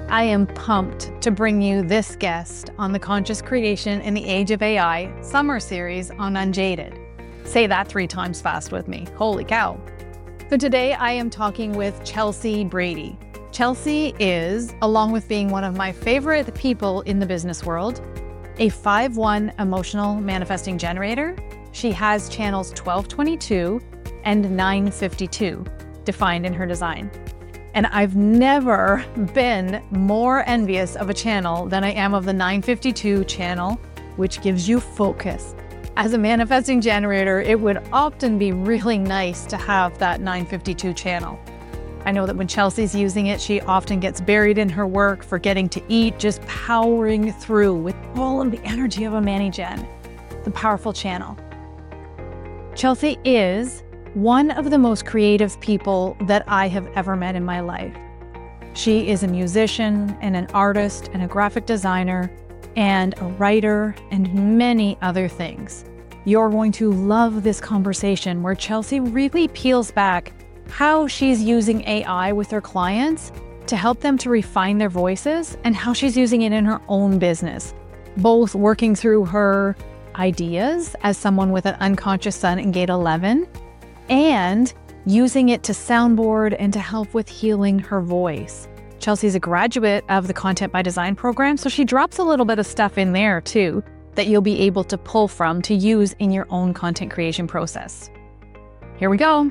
I am pumped to bring you this guest on the Conscious Creation in the Age of AI summer series on Unjaded. Say that 3 times fast with me. Holy cow. So today I am talking with Chelsea Brady. Chelsea is, along with being one of my favorite people in the business world, a 5-1 emotional manifesting generator. She has channels 1222 and 952 defined in her design. And I've never been more envious of a channel than I am of the 952 channel, which gives you focus. As a manifesting generator, it would often be really nice to have that 952 channel. I know that when Chelsea's using it, she often gets buried in her work, forgetting to eat, just powering through with all of the energy of a Mani-Gen, the powerful channel. Chelsea is one of the most creative people that I have ever met in my life. She is a musician and an artist and a graphic designer and a writer and many other things. You're going to love this conversation where Chelsea really peels back how she's using AI with her clients to help them to refine their voices and how she's using it in her own business, both working through her ideas as someone with an unconscious sun in gate 11 and using it to soundboard and to help with healing her voice. Chelsea's a graduate of the Content by Design program, so she drops a little bit of stuff in there too that you'll be able to pull from to use in your own content creation process. Here we go.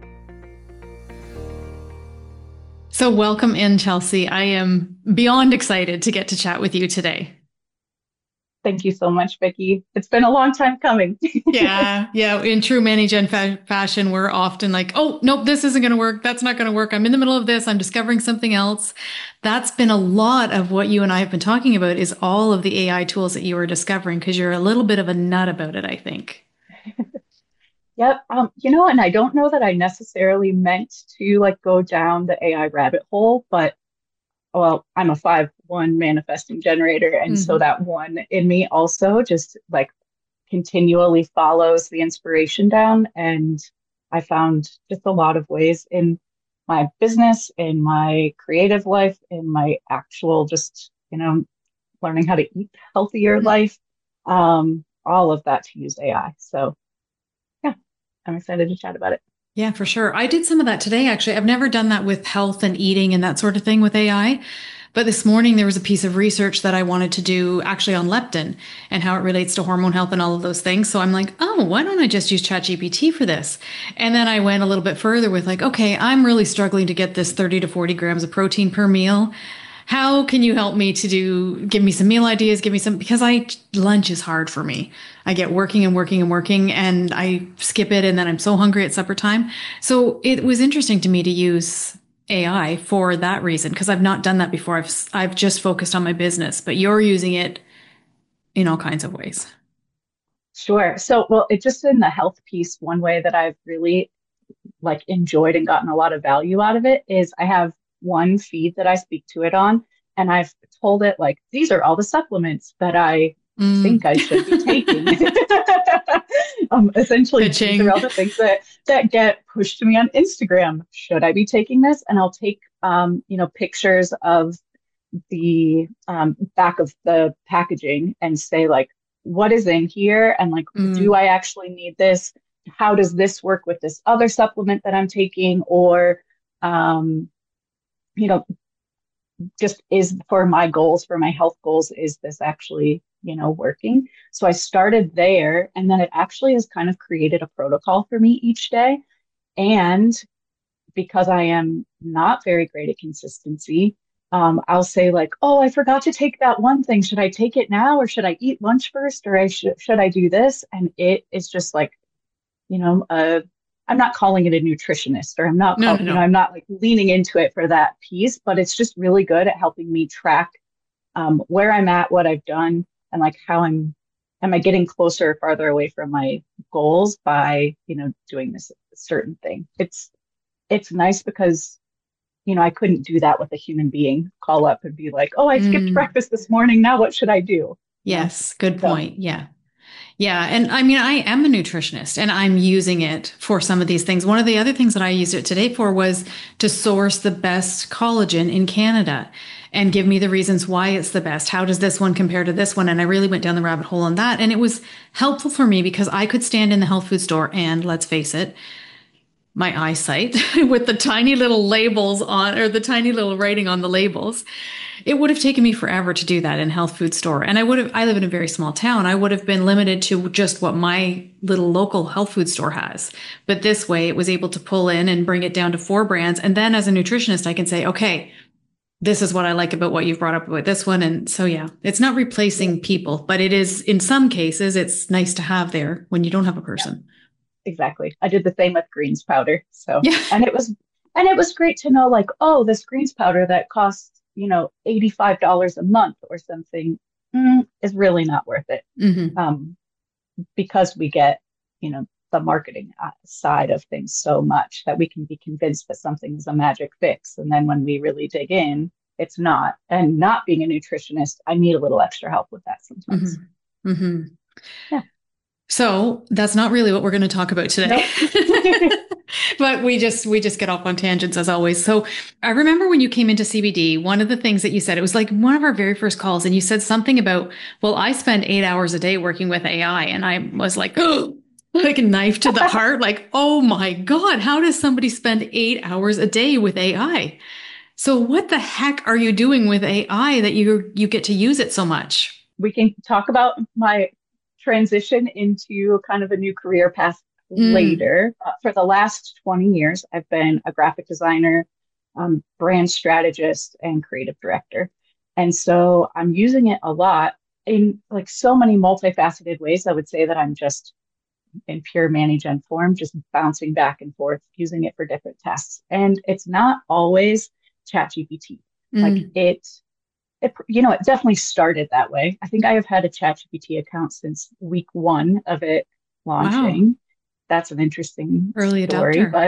So welcome in, Chelsea. I am beyond excited to get to chat with you today. Thank you so much, Vicki. It's been a long time coming. Yeah. In true Mani-Gen fashion, we're often like, oh, nope, this isn't going to work. That's not going to work. I'm in the middle of this. I'm discovering something else. That's been a lot of what you and I have been talking about is all of the AI tools that you are discovering because you're a little bit of a nut about it, I think. Yep. And I don't know that I necessarily meant to go down the AI rabbit hole, but well, I'm a 5-1 manifesting generator. And so that one in me also just continually follows the inspiration down. And I found just a lot of ways in my business, in my creative life, in my actual just, learning how to eat healthier life, all of that to use AI. So yeah, I'm excited to chat about it. Yeah, for sure. I did some of that today, actually. I've never done that with health and eating and that sort of thing with AI. But this morning, there was a piece of research that I wanted to do actually on leptin and how it relates to hormone health and all of those things. So I'm like, oh, why don't I just use ChatGPT for this? And then I went a little bit further with okay, I'm really struggling to get this 30 to 40 grams of protein per meal. How can you help me give me some meal ideas, because lunch is hard for me. I get working and working and working and I skip it and then I'm so hungry at supper time. So it was interesting to me to use AI for that reason, because I've not done that before. I've just focused on my business, but you're using it in all kinds of ways. Sure. So, well, it just in the health piece, one way that I've really enjoyed and gotten a lot of value out of it is I have one feed that I speak to it on, and I've told it these are all the supplements that I think I should be taking. Essentially, these are all the things that get pushed to me on Instagram. Should I be taking this? And I'll take pictures of the back of the packaging and say what is in here and do I actually need this? How does this work with this other supplement that I'm taking? Or just is for my goals, for my health goals, is this actually, working? So I started there, and then it actually has kind of created a protocol for me each day. And because I am not very great at consistency, I'll say oh, I forgot to take that one thing. Should I take it now, or should I eat lunch first, or should I do this? And it is just I'm not calling it a nutritionist, or I'm not, No. I'm not leaning into it for that piece, but it's just really good at helping me track where I'm at, what I've done, and how am I getting closer or farther away from my goals by, doing this certain thing. It's nice because, I couldn't do that with a human being, call up and be oh, I skipped breakfast this morning. Now what should I do? Yes. Good point. Yeah. Yeah. And I mean, I am a nutritionist and I'm using it for some of these things. One of the other things that I used it today for was to source the best collagen in Canada and give me the reasons why it's the best. How does this one compare to this one? And I really went down the rabbit hole on that. And it was helpful for me because I could stand in the health food store and, let's face it, my eyesight with the tiny little labels on, or the tiny little writing on the labels. It would have taken me forever to do that in a health food store. And I live in a very small town. I would have been limited to just what my little local health food store has. But this way it was able to pull in and bring it down to 4 brands. And then as a nutritionist, I can say, okay, this is what I like about what you've brought up about this one. And so, yeah, it's not replacing people, but it is, in some cases, it's nice to have there when you don't have a person. Exactly. I did the same with greens powder. So, Yeah. and it was great to know like, oh, this greens powder that costs, $85 a month or something, is really not worth it. Hmm. Um, because we get, the marketing side of things so much that we can be convinced that something is a magic fix. And then when we really dig in, it's not. And not being a nutritionist, I need a little extra help with that Hmm. sometimes. Hmm. Yeah. So that's not really what we're going to talk about today. Nope. But we just get off on tangents as always. So I remember when you came into CBD, one of the things that you said, it was like one of our very first calls, and you said something about, well, I spend 8 hours a day working with AI. And I was like, oh, like a knife to the heart, like, oh my God, how does somebody spend 8 hours a day with AI? So what the heck are you doing with AI that you get to use it so much? We can talk about my transition into kind of a new career path Mm, later. For the last 20 years, I've been a graphic designer, brand strategist, and creative director. And so I'm using it a lot in like so many multifaceted ways. I would say that I'm just in pure management form, just bouncing back and forth, using it for different tasks. And it's not always ChatGPT. Like mm. it definitely started that way. I think I have had a ChatGPT account since week one of it Wow. launching. That's an interesting Early story, adopter.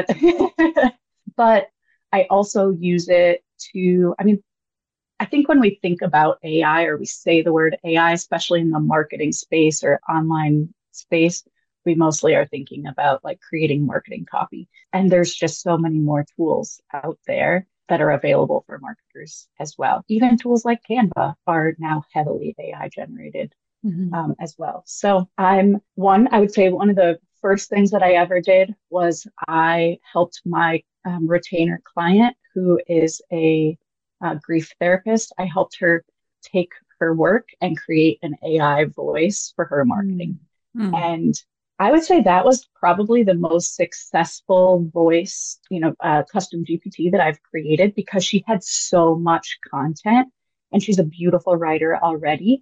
but I also use it to, I mean, I think when we think about AI or we say the word AI, especially in the marketing space or online space, we mostly are thinking about like creating marketing copy. And there's just so many more tools out there that are available for marketers as well. Even tools like Canva are now heavily AI generated Hmm. as well. So I would say one of the first things that I ever did was I helped my retainer client who is a grief therapist. I helped her take her work and create an AI voice for her marketing. Mm. Mm. And I would say that was probably the most successful voice, custom GPT that I've created because she had so much content and she's a beautiful writer already.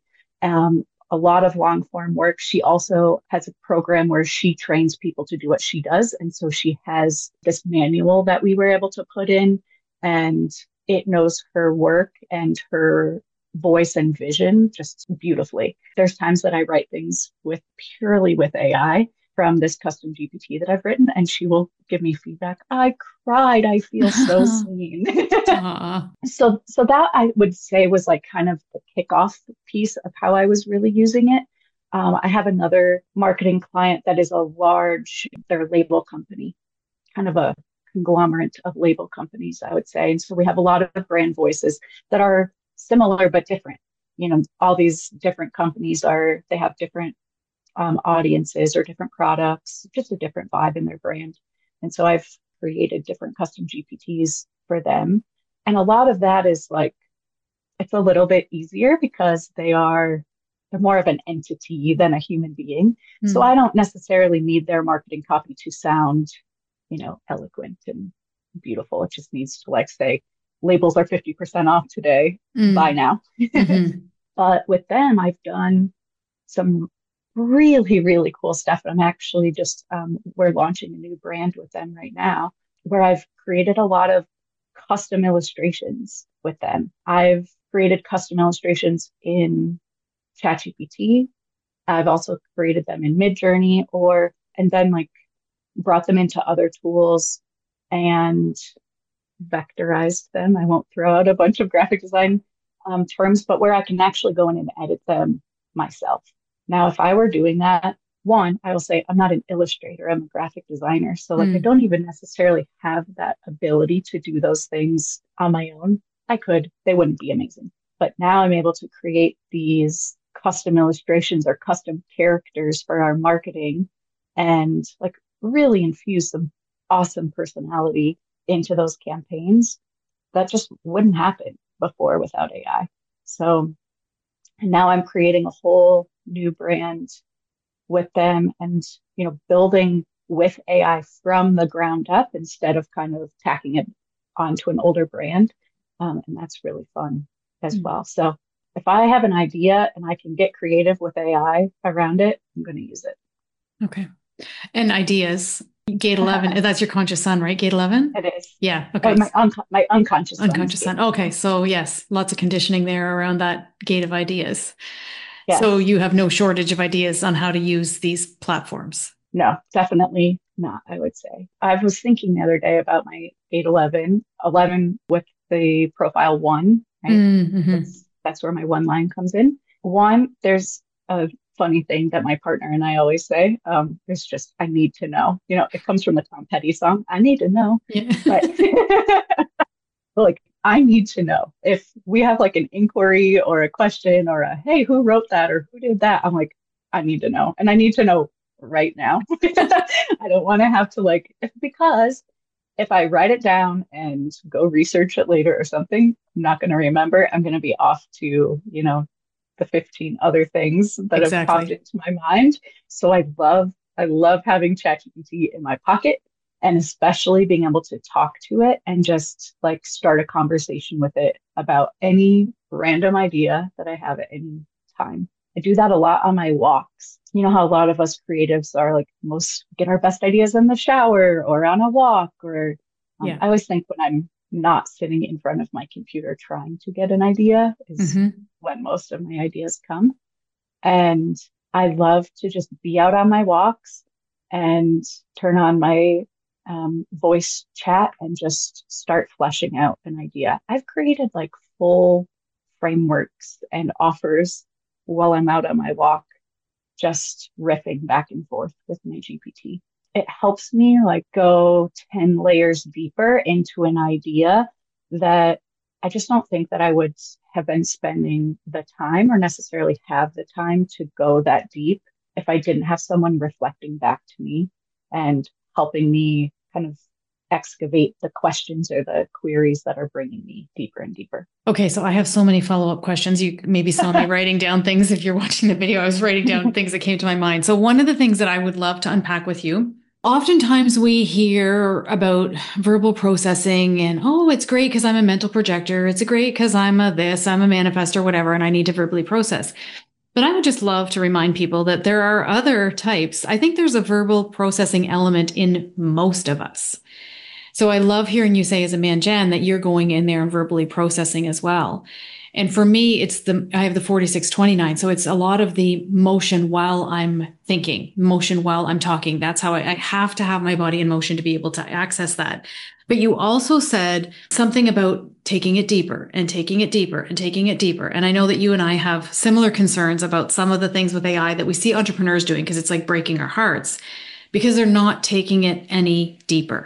A lot of long form work. She also has a program where she trains people to do what she does. And so she has this manual that we were able to put in, and it knows her work and her voice and vision just beautifully. There's times that I write things with purely with AI from this custom GPT that I've written, and she will give me feedback. I cried. I feel so seen. Aw. So that I would say was like kind of the kickoff piece of how I was really using it. I have another marketing client that is they're a label company, kind of a conglomerate of label companies, I would say. And so we have a lot of brand voices that are similar but different. All these different companies they have different audiences or different products, just a different vibe in their brand. And so I've created different custom GPTs for them. And a lot of that is like, it's a little bit easier because they're more of an entity than a human being. So Mm. I don't necessarily need their marketing copy to sound, eloquent and beautiful. It just needs to like say, labels are 50% off today. Buy Mm. now. Hmm. But with them, I've done some really, really cool stuff. I'm actually we're launching a new brand with them right now where I've created a lot of custom illustrations with them. I've created custom illustrations in ChatGPT. I've also created them in Midjourney and then like brought them into other tools and vectorized them. I won't throw out a bunch of graphic design terms, but where I can actually go in and edit them myself. Now, if I were doing that one, I will say I'm not an illustrator, I'm a graphic designer. So like I don't even necessarily have that ability to do those things on my own. I could, they wouldn't be amazing. But now I'm able to create these custom illustrations or custom characters for our marketing and like really infuse some awesome personality into those campaigns that just wouldn't happen before without AI. So, and now I'm creating a whole new brand with them and, building with AI from the ground up instead of kind of tacking it onto an older brand. And that's really fun as well. So if I have an idea and I can get creative with AI around it, I'm going to use it. Okay. And ideas. Gate 11, that's your conscious son, right? Gate 11? It is. Yeah. Okay. My unconscious son. Okay. So yes, lots of conditioning there around that gate of ideas. Yes. So you have no shortage of ideas on how to use these platforms. No, definitely not, I would say. I was thinking the other day about my 811, 11 with the profile one, right? That's where my one line comes in. One, there's a funny thing that my partner and I always say. It's just, I need to know. It comes from the Tom Petty song, I need to know. Yeah. But like, I need to know. If we have like an inquiry or a question or a, hey, who wrote that or who did that? I'm like, I need to know. And I need to know right now. I don't want to have to because if I write it down and go research it later or something, I'm not going to remember. I'm going to be off to, the 15 other things that have popped into my mind. So I love having ChatGPT in my pocket and especially being able to talk to it and just like start a conversation with it about any random idea that I have at any time. I do that a lot on my walks. You know how a lot of us creatives are like most get our best ideas in the shower or on a walk or I always think when I'm not sitting in front of my computer trying to get an idea is when most of my ideas come. And I love to just be out on my walks and turn on my voice chat and just start fleshing out an idea. I've created like full frameworks and offers while I'm out on my walk, just riffing back and forth with my GPT. It helps me like go 10 layers deeper into an idea that I just don't think that I would have been spending the time or necessarily have the time to go that deep if I didn't have someone reflecting back to me and helping me kind of excavate the questions or the queries that are bringing me deeper and deeper. Okay, so I have so many follow-up questions. You maybe saw me writing down things. If you're watching the video, I was writing down things that came to my mind. So one of the things that I would love to unpack with you, oftentimes we hear about verbal processing and, oh, it's great because I'm a mental projector. It's great because I'm a manifestor, whatever, and I need to verbally process. But I would just love to remind people that there are other types. I think there's a verbal processing element in most of us. So I love hearing you say as a man, Jen, that you're going in there and verbally processing as well. And for me, I have the 4629. So it's a lot of the motion while I'm thinking, motion while I'm talking. That's how I have to have my body in motion to be able to access that. But you also said something about taking it deeper and taking it deeper and taking it deeper. And I know that you and I have similar concerns about some of the things with AI that we see entrepreneurs doing because it's like breaking our hearts because they're not taking it any deeper.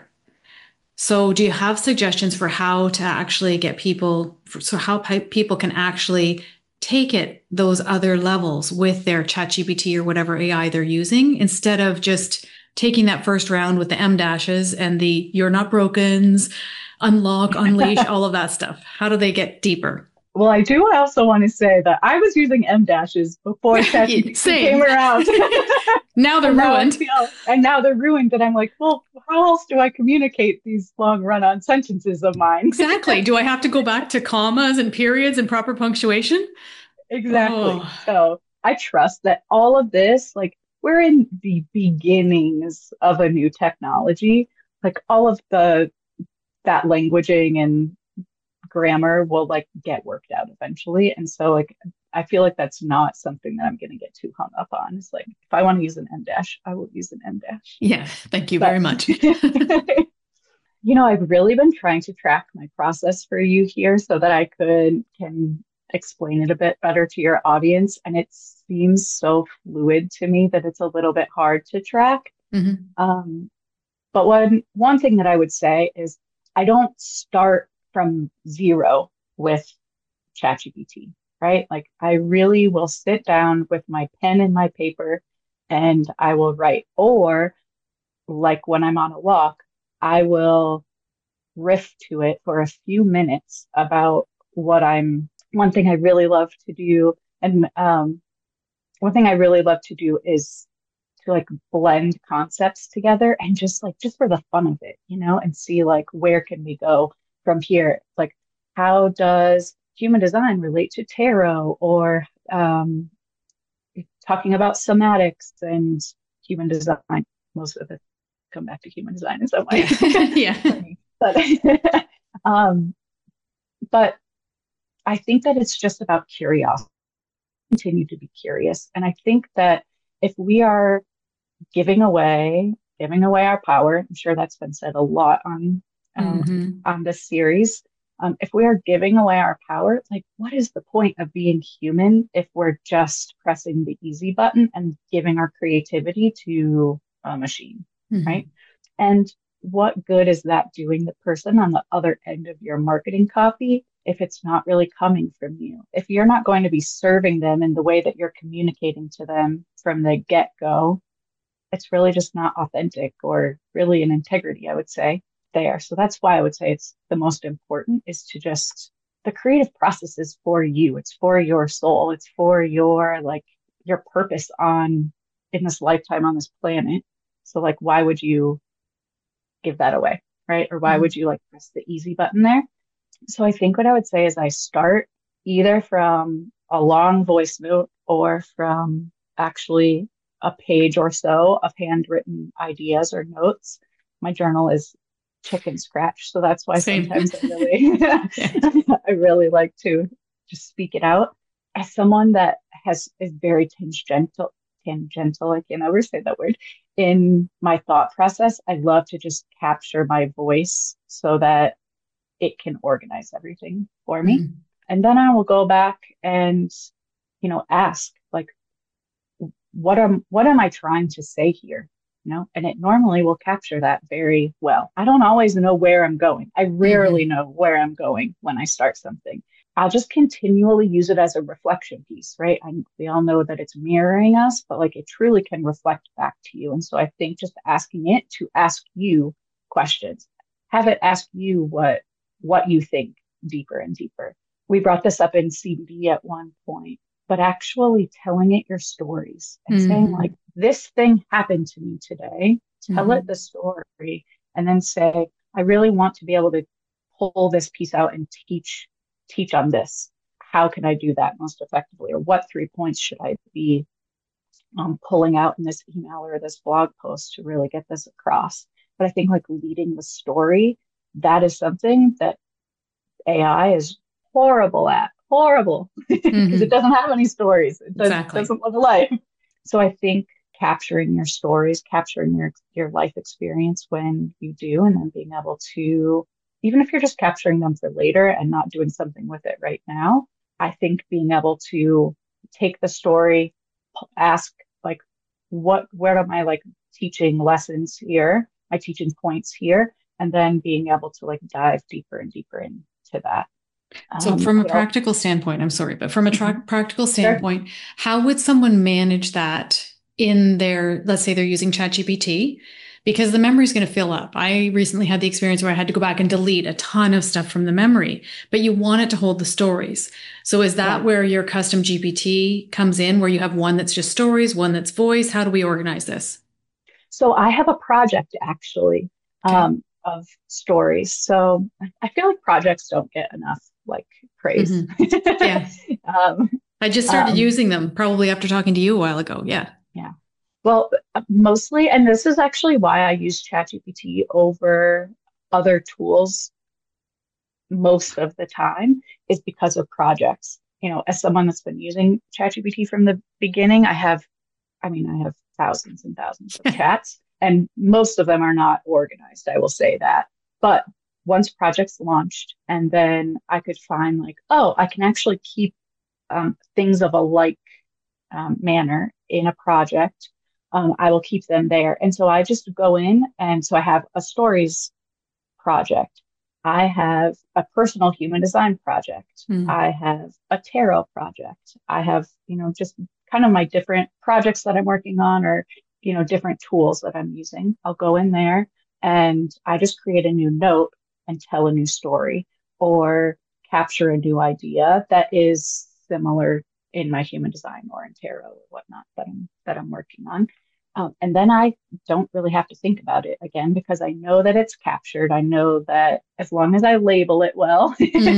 So do you have suggestions for how to actually get people, so how people can actually take it those other levels with their ChatGPT or whatever AI they're using instead of just taking that first round with the M dashes and the you're not brokens, unlock, unleash, all of that stuff? How do they get deeper? Well, I do also want to say that I was using M dashes before ChatGPT came around. Now they're ruined. And now they're ruined. And I'm like, well, how else do I communicate these long run-on sentences of mine? Exactly. Do I have to go back to commas and periods and proper punctuation? Exactly. Oh. So I trust that all of this, like we're in the beginnings of a new technology, like all of that languaging and grammar will like get worked out eventually. And so like I feel like that's not something that I'm going to get too hung up on. It's like if I want to use an M dash, I will use an M dash. Yeah, thank you very much. I've really been trying to track my process for you here so that I can explain it a bit better to your audience. And it seems so fluid to me that it's a little bit hard to track. Mm-hmm. But one thing that I would say is I don't start from zero with ChatGPT, right? Like I really will sit down with my pen and my paper and I will write. Or like when I'm on a walk, I will riff to it for a few minutes about one thing I really love to do. And one thing I really love to do is to like blend concepts together and just for the fun of it, and see like where can we go from here? Like how does human design relate to tarot or talking about somatics and human design? Most of it come back to human design in some way. Yeah. But um, but I think that it's just about curiosity. Continue to be curious, and I think that if we are giving away our power. I'm sure that's been said a lot on this series. If we are giving away our power, like what is the point of being human if we're just pressing the easy button and giving our creativity to a machine, right? And what good is that doing the person on the other end of your marketing copy if it's not really coming from you? If you're not going to be serving them in the way that you're communicating to them from the get-go, it's really just not authentic or really an integrity, I would say, there. So that's why I would say it's the most important is to just the creative process is for you. It's for your soul. It's for your purpose in this lifetime on this planet. So like, why would you give that away? Right. Or why would you like press the easy button there? So I think what I would say is I start either from a long voice note or from actually a page or so of handwritten ideas or notes. My journal is chicken scratch, so that's why Same. sometimes I really like to just speak it out. As someone that is very tangential, I can't ever say that word, in my thought process, I love to just capture my voice so that it can organize everything for me. And then I will go back and, ask like, what am I trying to say here? And it normally will capture that very well. I don't always know where I'm going. I rarely know where I'm going when I start something. I'll just continually use it as a reflection piece, right? We all know that it's mirroring us, but like it truly can reflect back to you. And so I think just asking it to ask you questions, have it ask you what you think deeper and deeper. We brought this up in CBD at one point, but actually telling it your stories and saying like, this thing happened to me today, tell it the story, and then say, I really want to be able to pull this piece out and teach on this. How can I do that most effectively? Or what 3 points should I be pulling out in this email or this blog post to really get this across? But I think like leading the story, that is something that AI is horrible because it doesn't have any stories. It doesn't live a life. So I think capturing your stories, capturing your life experience when you do, and then being able to, even if you're just capturing them for later and not doing something with it right now, I think being able to take the story, ask like, where am I like teaching lessons here, my teaching points here, and then being able to like dive deeper and deeper into that. So from a practical standpoint, I'm sorry, but from a practical standpoint, how would someone manage that in let's say they're using ChatGPT, because the memory is going to fill up. I recently had the experience where I had to go back and delete a ton of stuff from the memory, but you want it to hold the stories. So is that where your custom GPT comes in, where you have one that's just stories, one that's voice? How do we organize this? So I have a project actually of stories. So I feel like projects don't get enough like praise. Yeah. I just started using them probably after talking to you a while ago. Yeah. Yeah. Well, mostly, and this is actually why I use ChatGPT over other tools most of the time, is because of projects. As someone that's been using ChatGPT from the beginning, I have thousands and thousands of chats, and most of them are not organized, I will say that. But once projects launched, and then I could find like, oh, I can actually keep things of a like manner in a project. I will keep them there. And so I just go in, and so I have a stories project. I have a personal human design project. Mm. I have a tarot project. I have, just kind of my different projects that I'm working on, or, different tools that I'm using. I'll go in there and I just create a new note and tell a new story, or capture a new idea that is similar in my human design or in tarot or whatnot that I'm working on. And then I don't really have to think about it again, because I know that it's captured. I know that as long as I label it well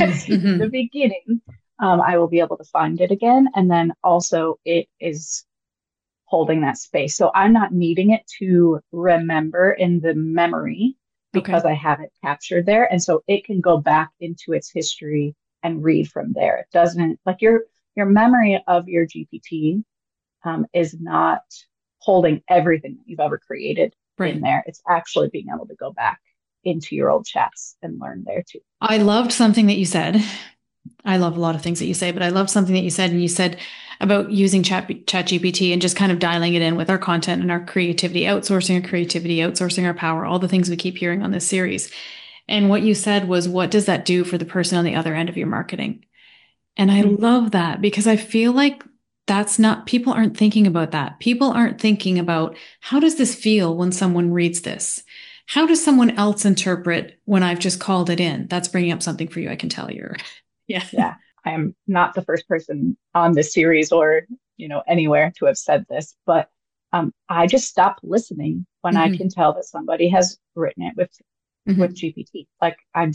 in the Mm-hmm. beginning, I will be able to find it again. And then also it is holding that space. So I'm not needing it to remember in the memory, because Okay. I have it captured there. And so it can go back into its history and read from there. It doesn't, like, your memory of your GPT is not holding everything that you've ever created in Right. there. It's actually being able to go back into your old chats and learn there too. I loved something that you said. I love a lot of things that you say, but I love something that you said, and you said about using ChatGPT and just kind of dialing it in with our content and our creativity, outsourcing our power, all the things we keep hearing on this series. And what you said was, what does that do for the person on the other end of your marketing? And I Mm-hmm. love that, because I feel like that's not, people aren't thinking about that. People aren't thinking about, how does this feel when someone reads this? How does someone else interpret when I've just called it in? That's bringing up something for you, I can tell you. Yeah. Yeah, I am not the first person on this series, or, anywhere to have said this, but I just stop listening when I Hmm. can tell that somebody has written it with Hmm. GPT. Like,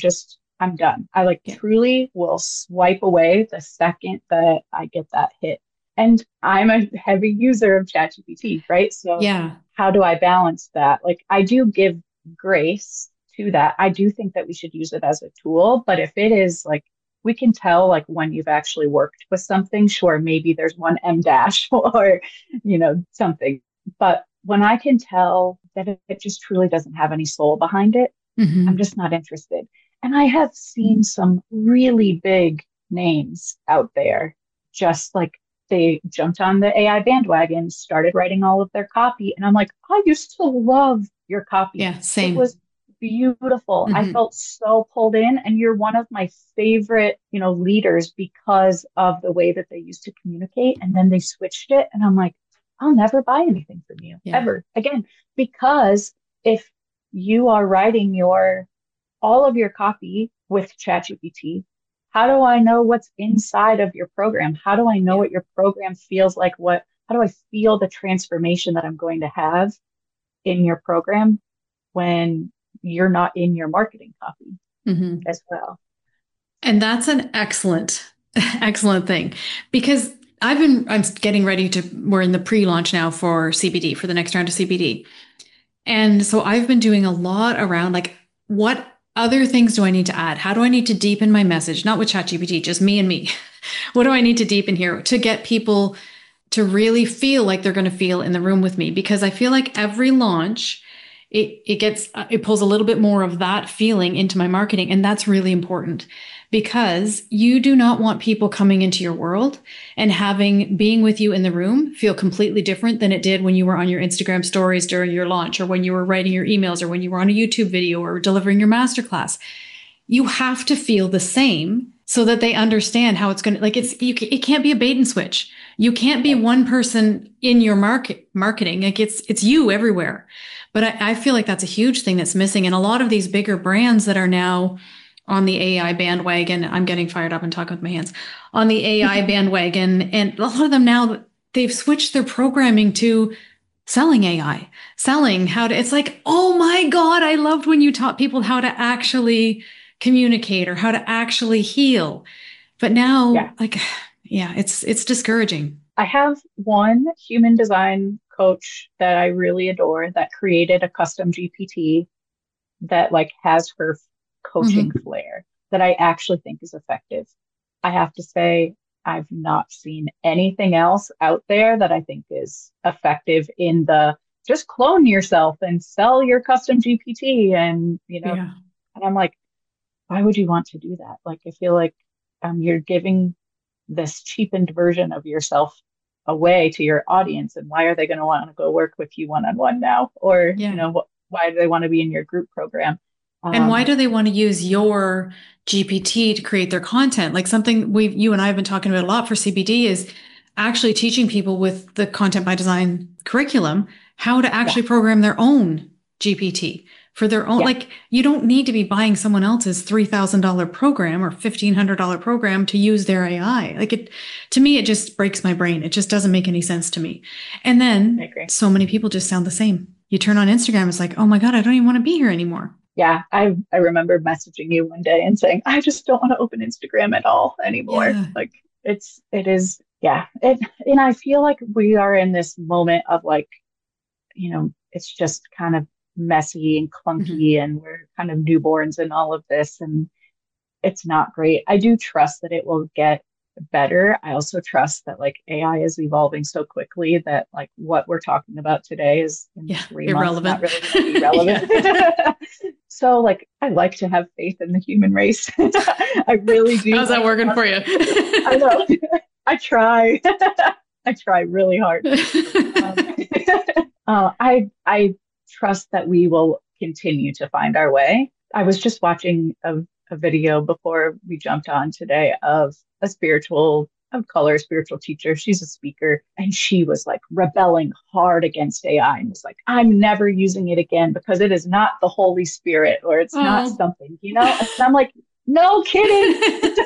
I'm done. I like Yeah. truly will swipe away the second that I get that hit. And I'm a heavy user of ChatGPT, right? So Yeah. how do I balance that? Like, I do give grace to that. I do think that we should use it as a tool, but if it is like, we can tell like when you've actually worked with something, sure, maybe there's one M dash or, something. But when I can tell that it just truly doesn't have any soul behind it, I'm Hmm. just not interested. And I have seen some really big names out there, just like they jumped on the AI bandwagon, started writing all of their copy. And I'm like, I used to love your copy. Yeah. It was Same. beautiful. I Hmm. felt so pulled in, and you're one of my favorite, leaders, because of the way that they used to communicate. And then they switched it, and I'm like, I'll never buy anything from you Yeah. ever again, because if you are writing your all of your copy with ChatGPT, how do I know what's inside of your program? How do I know Yeah. what your program feels like? How do I feel the transformation that I'm going to have in your program when you're not in your marketing copy Hmm. as well? And that's an excellent, excellent thing, because I'm getting ready we're in the pre-launch now for CBD, for the next round of CBD. And so I've been doing a lot around, like, what other things do I need to add? How do I need to deepen my message? Not with ChatGPT, just me and me. What do I need to deepen here to get people to really feel like they're going to feel in the room with me? Because I feel like every launch, it pulls a little bit more of that feeling into my marketing, and that's really important, because you do not want people coming into your world and having being with you in the room feel completely different than it did when you were on your Instagram stories during your launch, or when you were writing your emails, or when you were on a YouTube video or delivering your masterclass. You have to feel the same so that they understand how it's going to, like, it can't be a bait and switch. You can't be Right. one person in your marketing. Like, it's you everywhere. But I feel like that's a huge thing that's missing. And a lot of these bigger brands that are now on the AI bandwagon, I'm getting fired up and talking with my hands, on the AI bandwagon. And a lot of them now, they've switched their programming to selling AI, selling how to, it's like, oh my God, I loved when you taught people how to actually communicate or how to actually heal. But Yeah. now, like, yeah, it's discouraging. I have one human design coach that I really adore that created a custom GPT that like has her coaching Hmm. flair that I actually think is effective. I have to say, I've not seen anything else out there that I think is effective in the just clone yourself and sell your custom GPT, and Yeah. and I'm like, why would you want to do that? Like, I feel like you're giving this cheapened version of yourself away to your audience. And why are they going to want to go work with you one on one now? Or, Yeah. why do they want to be in your group program? And why Um, do they want to use your GPT to create their content? Like something you and I have been talking about a lot for CBD is actually teaching people with the Content by Design curriculum how to yeah, actually program their own GPT for their own. yeah, Like you don't need to be buying someone else's $3,000 program or $1,500 program to use their AI. Like to me, it just breaks my brain. It just doesn't make any sense to me. And I then agree. so many people just sound the same. You turn on Instagram, it's like, oh my God, I don't even want to be here anymore. Yeah, I remember messaging you one day and saying, I just don't want to open Instagram at all anymore. Yeah. Like it is, yeah. And I feel like we are in this moment of like, it's just kind of messy and Mhm. clunky and we're kind of newborns in all of this and it's not great. I do trust that it will get better. I also trust that like AI is evolving so quickly that like what we're talking about today is in Yeah. 3 months not Irrelevant. really going to be relevant. Yeah. So like I like to have faith in the human race. I really do How's that like to working for trust. you? I know. I try. I try really hard. Um, I trust that we will continue to find our way. I was just watching a video before we jumped on today of a of color spiritual teacher. She's a speaker and she was like rebelling hard against AI and was like, I'm never using it again because it is not the Holy Spirit or it's not Oh. something. And I'm like, no kidding.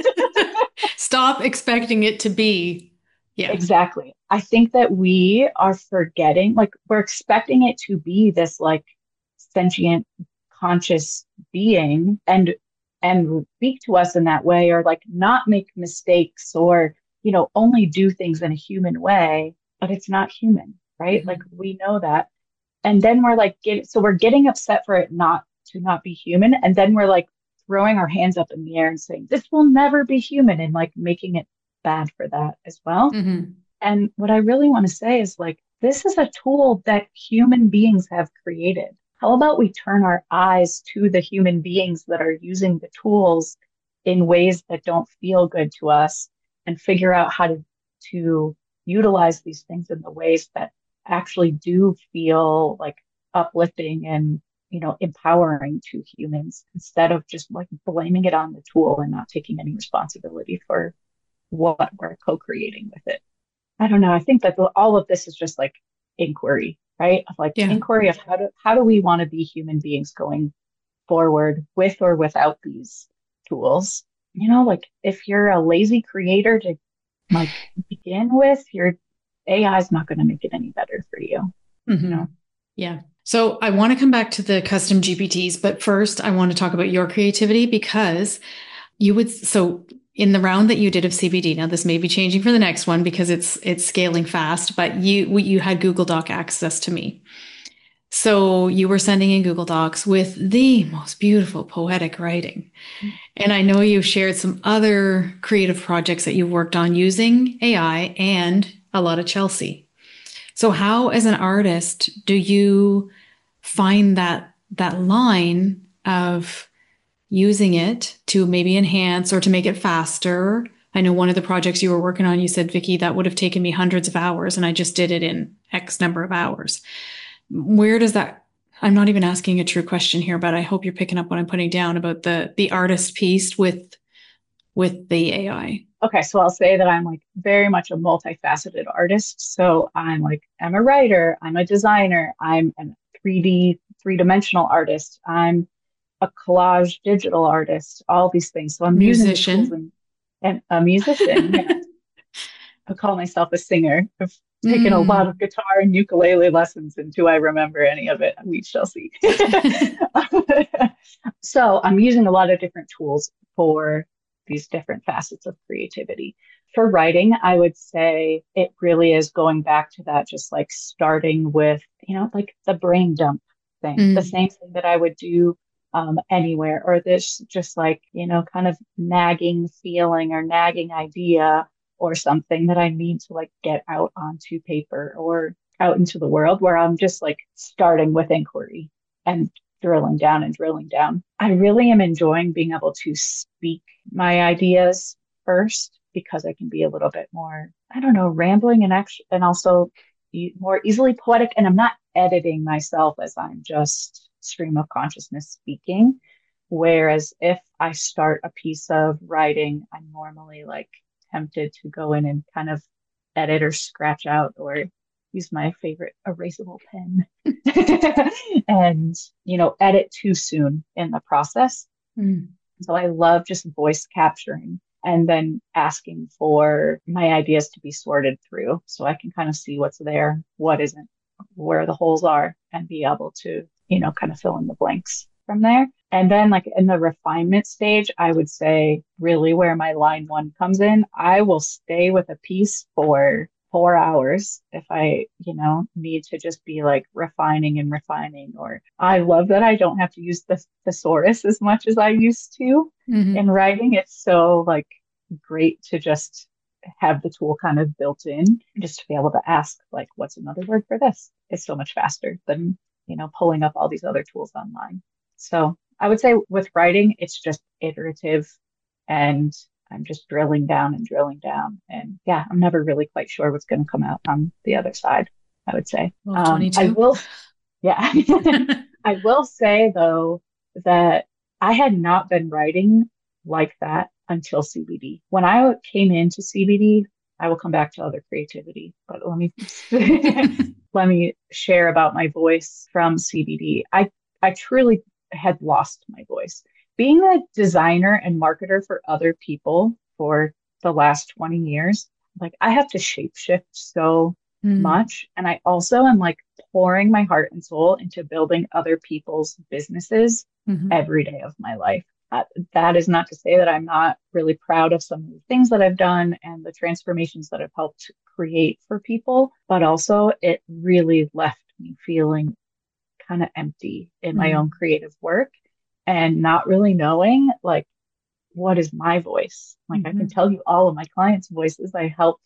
Stop expecting it to be. Yeah. Exactly. I think that we are forgetting, like, we're expecting it to be this like sentient, conscious being and speak to us in that way, or like not make mistakes, or only do things in a human way, but it's not human, right? Like Mhm. we know that. And then we're like we're getting upset for it not be human. And then we're like throwing our hands up in the air and saying, this will never be human, and like making it bad for that as well. Mhm. And what I really want to say is like, this is a tool that human beings have created. How about we turn our eyes to the human beings that are using the tools in ways that don't feel good to us and figure out how to utilize these things in the ways that actually do feel like uplifting and, empowering to humans instead of just like blaming it on the tool and not taking any responsibility for what we're co-creating with it. I don't know. I think that all of this is just like inquiry, right? Of like Yeah. inquiry of how do we want to be human beings going forward with or without these tools? Like if you're a lazy creator to like begin with, your AI is not going to make it any better for you, you Mhm. know? Yeah. So I want to come back to the custom GPTs, but first I want to talk about your creativity because so in the round that you did of CBD, now this may be changing for the next one because it's scaling fast, but you had Google Doc access to me. So you were sending in Google Docs with the most beautiful poetic writing. And I know you've shared some other creative projects that you've worked on using AI and a lot of Chelsea. So how, as an artist, do you find that line of using it to maybe enhance or to make it faster? I know one of the projects you were working on, you said, Vicky, that would have taken me hundreds of hours, and I just did it in X number of hours. Where does that? I'm not even asking a true question here, but I hope you're picking up what I'm putting down about the artist piece with the AI. Okay, so I'll say that I'm like very much a multifaceted artist. So I'm a writer, I'm a designer, I'm a 3D, three-dimensional artist, I'm a collage digital artist, all these things. So I'm using the tools Musician. and a musician. Yeah, I call myself a singer. I've taken a lot of Mm. guitar and ukulele lessons, and do I remember any of it? We shall see. So I'm using a lot of different tools for these different facets of creativity. For writing, I would say it really is going back to that, just like starting with, like the brain dump thing, the Mm. same thing that I would do anywhere, or this just like, kind of nagging feeling or nagging idea or something that I need to like get out onto paper or out into the world, where I'm just like starting with inquiry and drilling down and drilling down. I really am enjoying being able to speak my ideas first because I can be a little bit more, I don't know, rambling and also more easily poetic. And I'm not editing myself as I'm just stream of consciousness speaking. Whereas if I start a piece of writing, I'm normally like tempted to go in and kind of edit or scratch out or use my favorite erasable pen and, edit too soon in the process. Mm. So I love just voice capturing and then asking for my ideas to be sorted through so I can kind of see what's there, what isn't, where the holes are, and be able to, kind of fill in the blanks from there. And then, like in the refinement stage, I would say really where my line one comes in, I will stay with a piece for 4 hours if I, need to just be like refining and refining. Or I love that I don't have to use the thesaurus as much as I used to in writing. It's so like great to just have the tool kind of built in, just to be able to ask like, what's another word for this? It's so much faster than, pulling up all these other tools online. So I would say with writing, it's just iterative and I'm just drilling down and drilling down. And yeah, I'm never really quite sure what's going to come out on the other side, I would say. Well, 22. Yeah. I will say though that I had not been writing like that until CBD. When I came into CBD, I will come back to other creativity, but let me share about my voice from CBD. I truly had lost my voice. Being a designer and marketer for other people for the last 20 years, like I have to shapeshift so much. And I also am like pouring my heart and soul into building other people's businesses every day of my life. That is not to say that I'm not really proud of some of the things that I've done and the transformations that I've helped create for people, but also it really left me feeling kind of empty in my own creative work and not really knowing like what is my voice. Like I can tell you all of my clients' voices. I help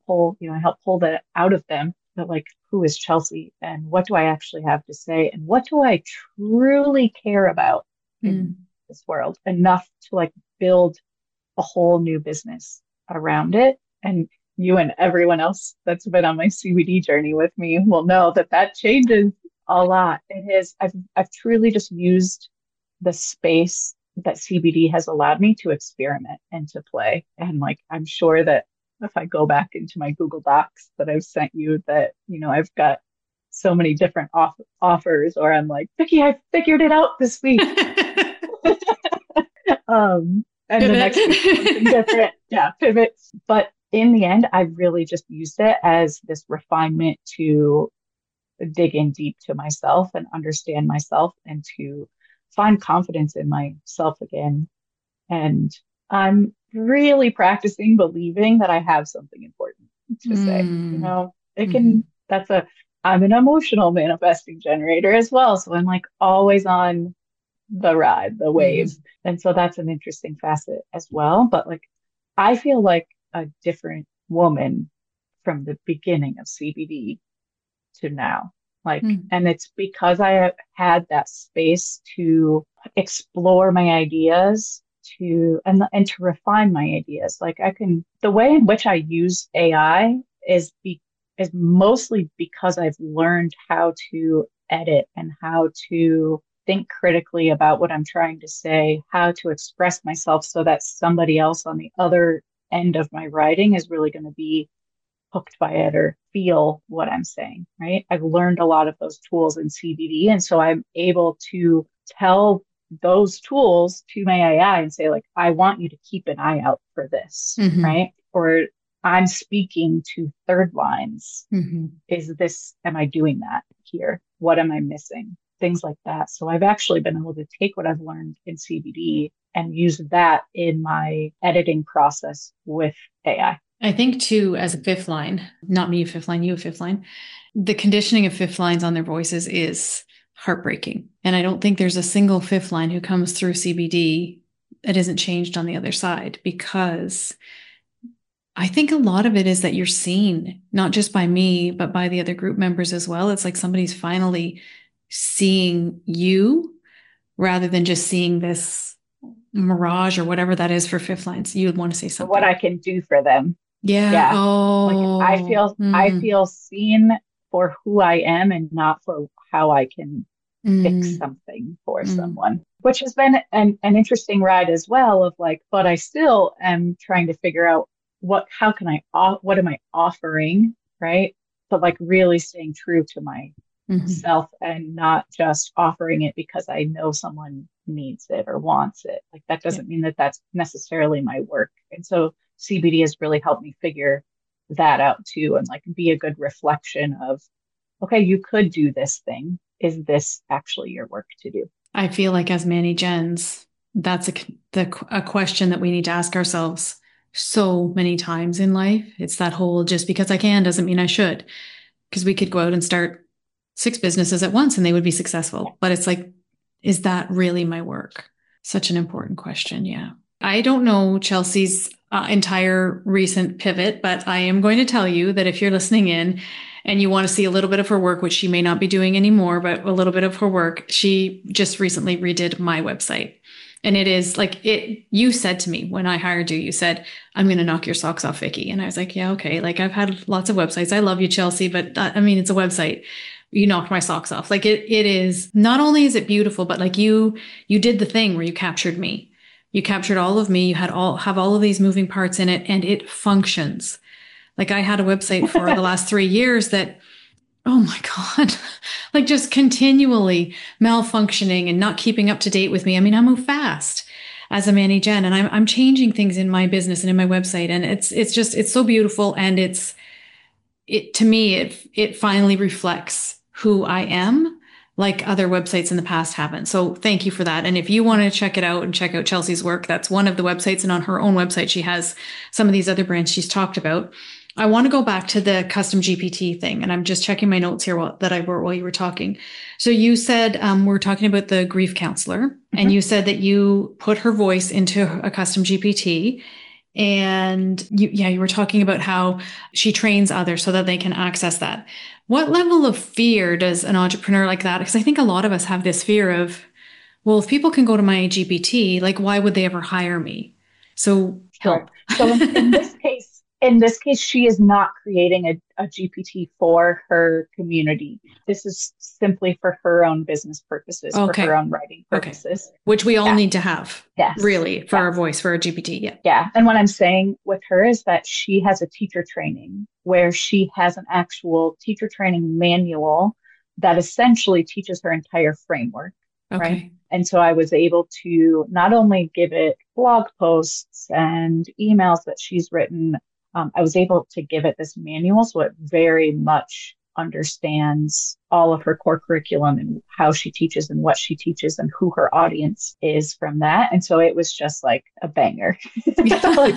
that out of them. But like, who is Chelsea and what do I actually have to say? And what do I truly care about in this world enough to like build a whole new business around it? And you and everyone else that's been on my CBD journey with me will know that changes a lot. I've truly just used the space that CBD has allowed me to experiment and to play. And like, I'm sure that if I go back into my Google Docs that I've sent you that, I've got so many different offers, or I'm like, Vicki, I figured it out this week. And pivot. The next week, something different. Yeah, pivot. But in the end, I really just used it as this refinement to dig in deep to myself and understand myself and to find confidence in myself again. And I'm really practicing believing that I have something important to say. I'm an emotional manifesting generator as well. So I'm like always on the ride, the wave. And so that's an interesting facet as well. But like, I feel like a different woman from the beginning of CBD to now. Like, and it's because I have had that space to explore my ideas and to refine my ideas. Like the way in which I use AI is mostly because I've learned how to edit and how to think critically about what I'm trying to say, how to express myself so that somebody else on the other end of my writing is really going to be hooked by it or feel what I'm saying, right? I've learned a lot of those tools in CBD. And so I'm able to tell those tools to my AI and say, like, I want you to keep an eye out for this, right? Or I'm speaking to third lines. Am I doing that here? What am I missing? Things like that. So I've actually been able to take what I've learned in CBD and use that in my editing process with AI. I think too, as a fifth line, not me, fifth line, you, fifth line, the conditioning of fifth lines on their voices is heartbreaking. And I don't think there's a single fifth line who comes through CBD that isn't changed on the other side, because I think a lot of it is that you're seen, not just by me, but by the other group members as well. It's like somebody's finally seeing you rather than just seeing this mirage or whatever that is for fifth lines. You would want to say what something. I can do for them. Yeah. Yeah. Like Oh. I feel seen for who I am and not for how I can fix Mm, something for mm, someone, which has been an interesting ride as well of like, but I still am trying to figure out how can what am I offering, right? But like really staying true to mhm. myself and not just offering it because I know someone needs it or wants it. Like that Yeah. doesn't mean that that's necessarily my work. And so CBD has really helped me figure that out too and like be a good reflection of, okay, you could do this thing. Is this actually your work to do? I feel like as Manny Gens, that's a question that we need to ask ourselves so many times in life. It's that whole just because I can doesn't mean I should. Because we could go out and start 6 businesses at once and they would be successful. But it's like, is that really my work? Such an important question. Yeah. I don't know Chelsea's entire recent pivot, but I am going to tell you that if you're listening in and you want to see a little bit of her work, which she may not be doing anymore, but a little bit of her work, she just recently redid my website. And it is like you said to me when I hired you, you said, I'm going to knock your socks off, Vicky. And I was like, yeah, okay. Like I've had lots of websites. I love you, Chelsea, but I mean, it's a website. You knocked my socks off. Like it is not only is it beautiful, but like you did the thing where you captured me. You captured all of me. You have all of these moving parts in it and it functions. Like I had a website for the last 3 years that, oh my God, like just continually malfunctioning and not keeping up to date with me. I mean, I move fast as a Manny Gen and I'm changing things in my business and in my website. And it's so beautiful. And to me, it finally reflects who I am like other websites in the past haven't. So thank you for that. And if you want to check it out and check out Chelsea's work, that's one of the websites. And on her own website, she has some of these other brands she's talked about. I want to go back to the custom GPT thing. And I'm just checking my notes here that I wrote while you were talking. So you said, we're talking about the grief counselor, and Mhm. you said that you put her voice into a custom GPT. And you were talking about how she trains others so that they can access that. What level of fear does an entrepreneur like that? Because I think a lot of us have this fear of, well, if people can go to my GPT, like, why would they ever hire me? So Sure. help. So in this case, she is not creating a GPT for her community. This is simply for her own business purposes, for her Okay. own writing Okay. purposes. Which we all Yeah. need to have, Yes. really, for Yeah. our voice, for our GPT. Yeah. Yeah. And what I'm saying with her is that she has a teacher training where she has an actual teacher training manual that essentially teaches her entire framework, right? Okay. And so I was able to not only give it blog posts and emails that she's written, I was able to give it this manual so it very much understands all of her core curriculum and how she teaches and what she teaches and who her audience is from that. And so it was just like a banger. Like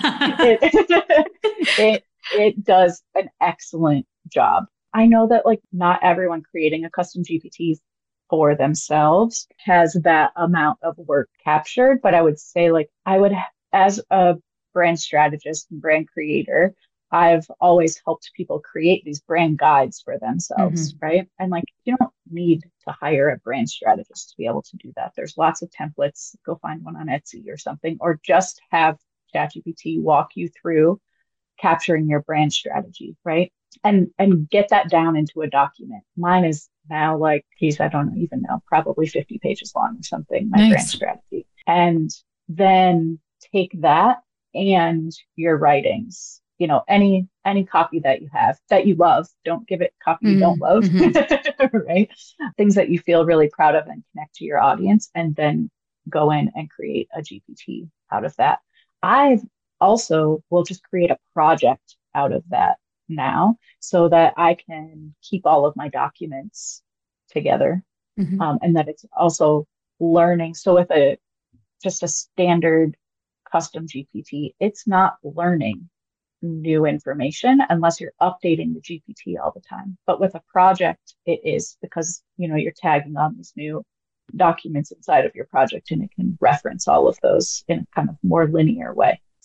it does an excellent job. I know that like not everyone creating a custom GPT for themselves has that amount of work captured, but I would say like as a brand strategist and brand creator, I've always helped people create these brand guides for themselves, Hmm. right? And like, you don't need to hire a brand strategist to be able to do that. There's lots of templates. Go find one on Etsy or something, or just have ChatGPT walk you through capturing your brand strategy, right? And get that down into a document. Mine is now like, geez, I don't even know, probably 50 pages long or something, my brand Nice. strategy. And then take that and your writings, any copy that you have that you love, don't give it copy you don't love, Mm-hmm. right? Things that you feel really proud of and connect to your audience, and then go in and create a GPT out of that. I also will just create a project out of that now so that I can keep all of my documents together, Mm-hmm. and that it's also learning. So with just a standard custom GPT, it's not learning new information unless you're updating the GPT all the time. But with a project, it is because, you're tagging on these new documents inside of your project and it can reference all of those in a kind of more linear way.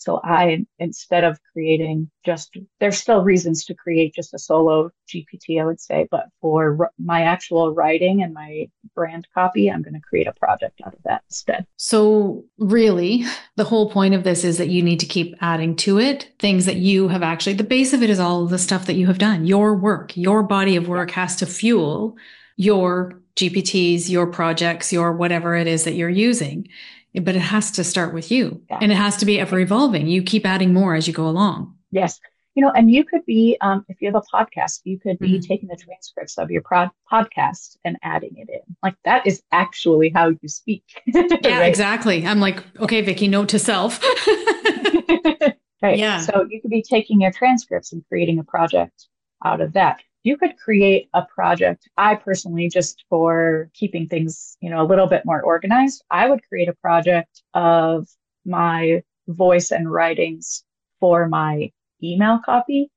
So I, instead of creating just, there's still reasons to create just a solo GPT, I would say, but for my actual writing and my brand copy, I'm going to create a project out of that instead. So really, the whole point of this is that you need to keep adding to it things that you have actually, the base of it is all the stuff that you have done. Your work, your body of work has to fuel your GPTs, your projects, your whatever it is that you're using. But it has to start with you, and it has to be ever evolving. You keep adding more as you go along. Yes. And you could be, if you have a podcast, you could be taking the transcripts of your podcast and adding it in. Like that is actually how you speak. Yeah, right? Exactly. I'm like, okay, Vicky, note to self. Right. Yeah. So you could be taking your transcripts and creating a project out of that. You could create a project. I personally, just for keeping things, a little bit more organized, I would create a project of my voice and writings for my email copy.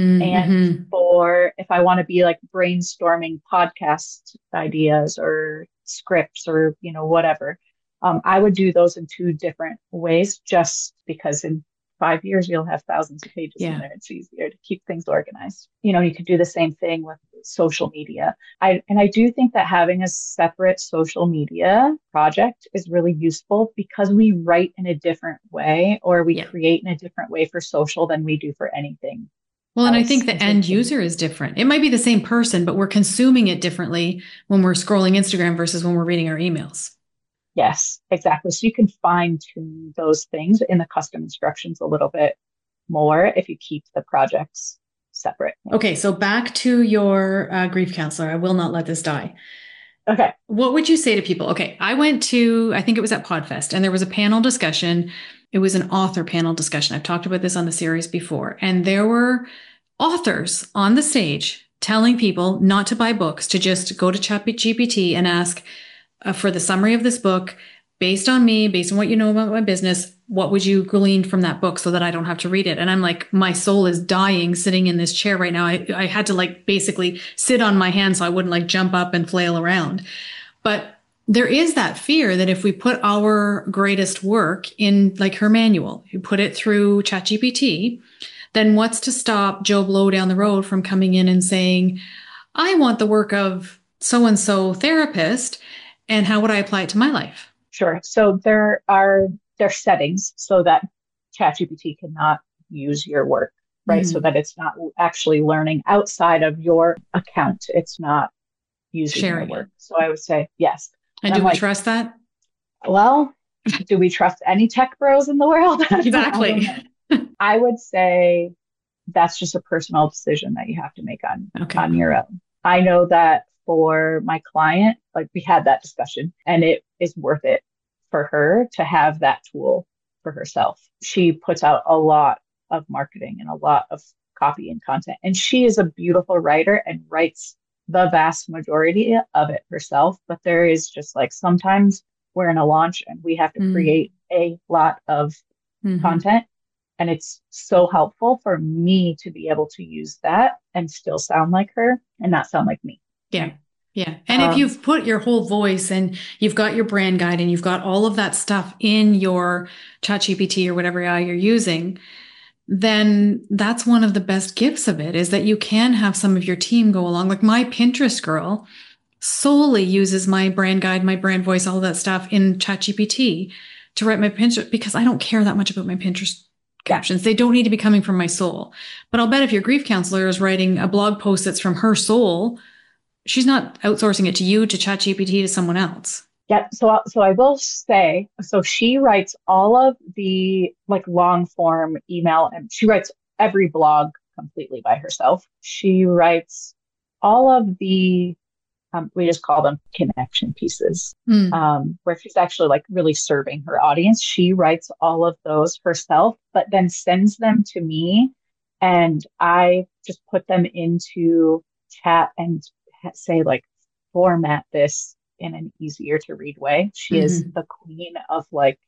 And for if I want to be like brainstorming podcast ideas or scripts or, whatever, I would do those in two different ways, just because in 5 years, you'll have thousands of pages in there. It's easier to keep things organized. You could do the same thing with social media. I do think that having a separate social media project is really useful because we write in a different way, or we create in a different way for social than we do for anything. Well, and I think the end user is different. It might be the same person, but we're consuming it differently when we're scrolling Instagram versus when we're reading our emails. Yes, exactly. So you can fine tune those things in the custom instructions a little bit more if you keep the projects separate. Okay, so back to your grief counselor. I will not let this die. Okay. What would you say to people? Okay, I went to, I think it was at Podfest, and there was a panel discussion. It was an author panel discussion. I've talked about this on the series before. And there were authors on the stage telling people not to buy books, to just go to ChatGPT and ask, for the summary of this book, based on me, based on what you know about my business, what would you glean from that book so that I don't have to read it? And I'm like, my soul is dying sitting in this chair right now. I had to like basically sit on my hand so I wouldn't like jump up and flail around. But there is that fear that if we put our greatest work in like her manual, you put it through ChatGPT, then what's to stop Joe Blow down the road from coming in and saying, I want the work of so-and-so therapist, and how would I apply it to my life? Sure. So there are settings so that ChatGPT cannot use your work, right? So that it's not actually learning outside of your account. It's not using your work. So I would say yes. And do we trust that? Well, do we trust any tech bros in the world? Exactly. I would say that's just a personal decision that you have to make on your own. I know that for my client, like we had that discussion, and it is worth it for her to have that tool for herself. She puts out a lot of marketing and a lot of copy and content, and she is a beautiful writer and writes the vast majority of it herself. But there is just like, sometimes we're in a launch and we have to create a lot of content. And it's so helpful for me to be able to use that and still sound like her and not sound like me. Yeah. Yeah. And if you've put your whole voice and you've got your brand guide and you've got all of that stuff in your ChatGPT or whatever AI you're using, then that's one of the best gifts of it, is that you can have some of your team go along. Like my Pinterest girl solely uses my brand guide, my brand voice, all that stuff in ChatGPT to write my Pinterest, because I don't care that much about my Pinterest captions. They don't need to be coming from my soul. But I'll bet if your grief counselor is writing a blog post that's from her soul, she's not outsourcing it to you, to ChatGPT, to someone else. Yeah. So I will say, so she writes all of the like long form email, and she writes every blog completely by herself. She writes all of the, we just call them connection pieces, where she's actually like really serving her audience. She writes all of those herself, but then sends them to me, and I just put them into chat and say like, format this in an easier to read way. She is the queen of like,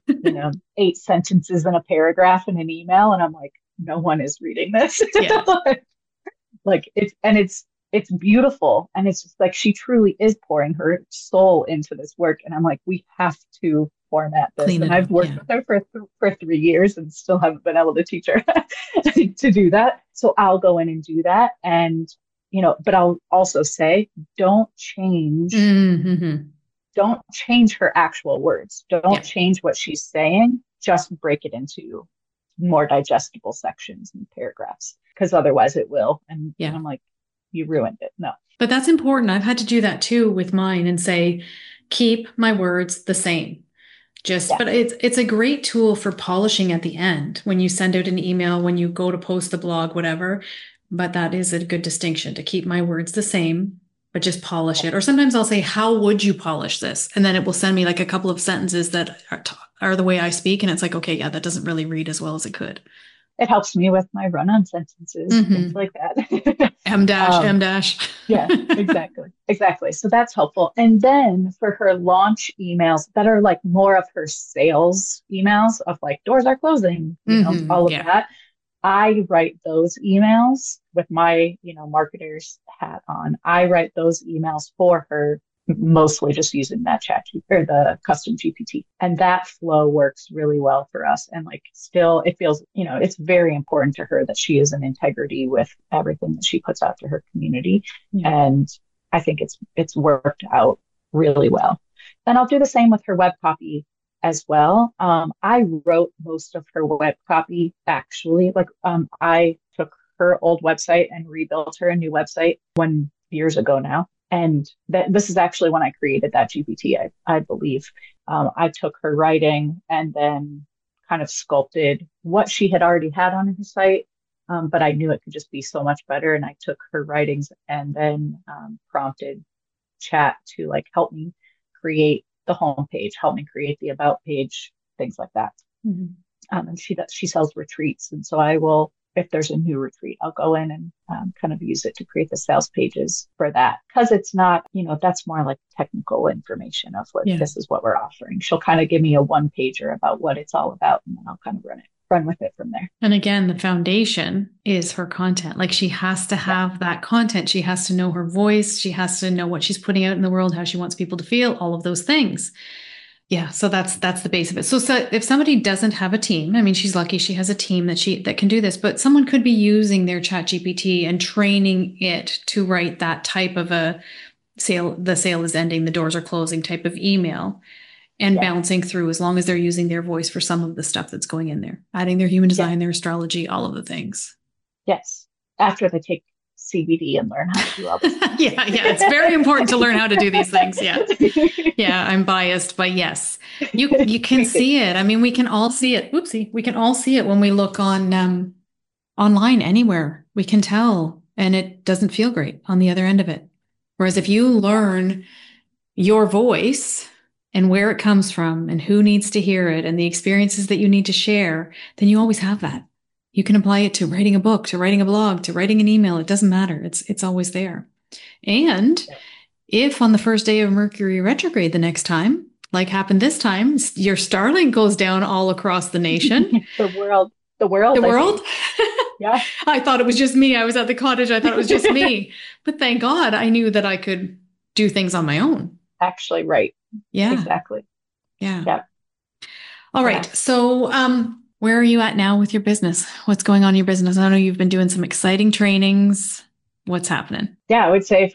8 sentences in a paragraph in an email. And I'm like, no one is reading this. Yeah. Like it's beautiful. And it's just like, she truly is pouring her soul into this work. And I'm like, we have to format this. Clean And it up. I've worked Yeah. with her for 3 years and still haven't been able to teach her to do that. So I'll go in and do that. And, but I'll also say, don't change, Mm-hmm. don't change her actual words. Don't Yeah. change what she's saying. Just break it into more digestible sections and paragraphs, because otherwise it will. And Yeah. I'm like, you ruined it. No. But that's important. I've had to do that too with mine and say, keep my words the same. Yeah. But it's a great tool for polishing at the end when you send out an email, when you go to post the blog, whatever. But that is a good distinction, to keep my words the same, but just polish it. Or sometimes I'll say, how would you polish this? And then it will send me like a couple of sentences that are the way I speak. And it's like, okay, yeah, that doesn't really read as well as it could. It helps me with my run-on sentences, things like that. M dash, M dash. Yeah, exactly. So that's helpful. And then for her launch emails that are like more of her sales emails of like doors are closing, all of that. I write those emails with my, marketer's hat on. I write those emails for her, mostly just using that chat or the custom GPT. And that flow works really well for us. And like still it feels, it's very important to her that she is in integrity with everything that she puts out to her community. Yeah. And I think it's worked out really well. Then I'll do the same with her web copy as well. I wrote most of her web copy actually. I took her old website and rebuilt her a new website years ago now. And this is actually when I created that GPT, I believe. I took her writing and then kind of sculpted what she had already had on her site. But I knew it could just be so much better. And I took her writings and then prompted chat to like help me create the homepage, help me create the about page, things like that. Mm-hmm. And she sells retreats. And so I will, if there's a new retreat, I'll go in and kind of use it to create the sales pages for that. Because it's not, that's more like technical information of like, this is what we're offering. She'll kind of give me a one pager about what it's all about. And then I'll kind of run with it from there. And again, the foundation is her content. Like she has to have that content. She has to know her voice. She has to know what she's putting out in the world, how she wants people to feel, all of those things. Yeah. So that's the base of it. So if somebody doesn't have a team, I mean, she's lucky she has a team that can do this, but someone could be using their chat GPT and training it to write that type of a the sale is ending, the doors are closing type of email. And bouncing through, as long as they're using their voice for some of the stuff that's going in there, adding their human design, their astrology, all of the things. Yes. After they take CBD and learn how to do all this. Yeah. It's very important to learn how to do these things. Yeah. I'm biased, but yes, you can see it. I mean, we can all see it. Oopsie. We can all see it when we look on online anywhere. We can tell, and it doesn't feel great on the other end of it. Whereas if you learn your voice and where it comes from and who needs to hear it and the experiences that you need to share, then you always have that. You can apply it to writing a book, to writing a blog, to writing an email. It doesn't matter. It's always there. And if on the first day of Mercury retrograde the next time, like happened this time, your Starlink goes down all across the nation. The world. Yeah. I thought it was just me. I was at the cottage. I thought it was just me. But thank God I knew that I could do things on my own. Actually, right. Yeah. Exactly. Yeah. All right. Yeah. So, where are you at now with your business? What's going on in your business? I know you've been doing some exciting trainings. What's happening? Yeah, I would say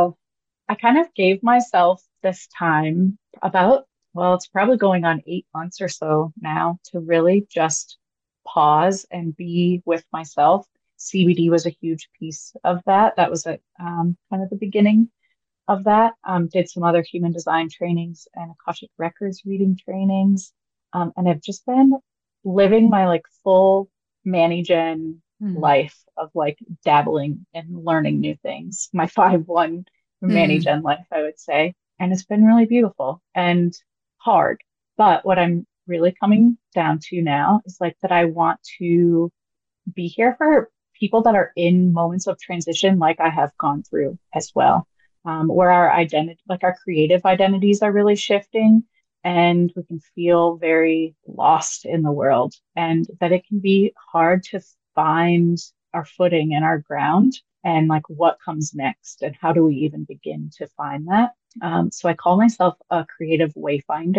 I kind of gave myself this time it's probably going on 8 months or so now to really just pause and be with myself. CBD was a huge piece of that. That was kind of the beginning of that. Did some other human design trainings and Akashic Records reading trainings. And I've just been living my like full Manny-Gen life of like dabbling and learning new things. My 5-1 Manny-Gen life, I would say. And it's been really beautiful and hard. But what I'm really coming down to now is like that I want to be here for people that are in moments of transition like I have gone through as well. Where our identity, like our creative identities are really shifting and we can feel very lost in the world and that it can be hard to find our footing and our ground and like what comes next and how do we even begin to find that. So I call myself a creative wayfinder.